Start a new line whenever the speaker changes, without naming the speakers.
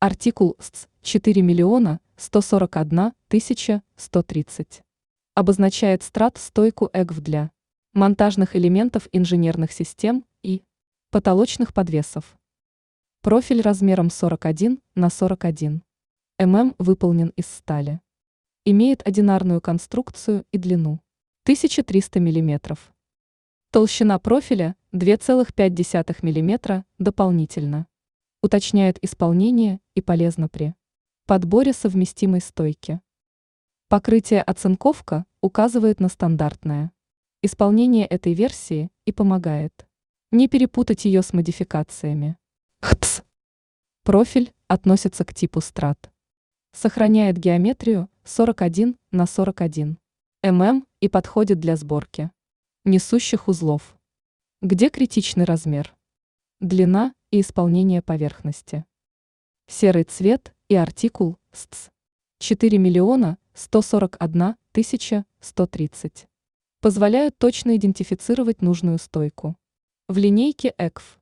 Артикул СЦ 4 миллиона 141 тысяча 130. Обозначает страт-стойку ЭГВ для монтажных элементов инженерных систем и потолочных подвесов. Профиль размером 41 на 41 мм выполнен из стали. Имеет одинарную конструкцию и длину 1300 мм. Толщина профиля 2,5 мм дополнительно. Уточняет исполнение и полезно при подборе совместимой стойки. Покрытие оцинковка указывает на стандартное исполнение этой версии и помогает не перепутать ее с модификациями. ХТС. Профиль относится к типу страт. Сохраняет геометрию 41 на 41 мм и подходит для сборки несущих узлов. Где критичный размер? Длина и исполнение поверхности. Серый цвет и артикул СЦ 4 миллиона 141 тысяча 130 позволяют точно идентифицировать нужную стойку. В линейке ЭКФ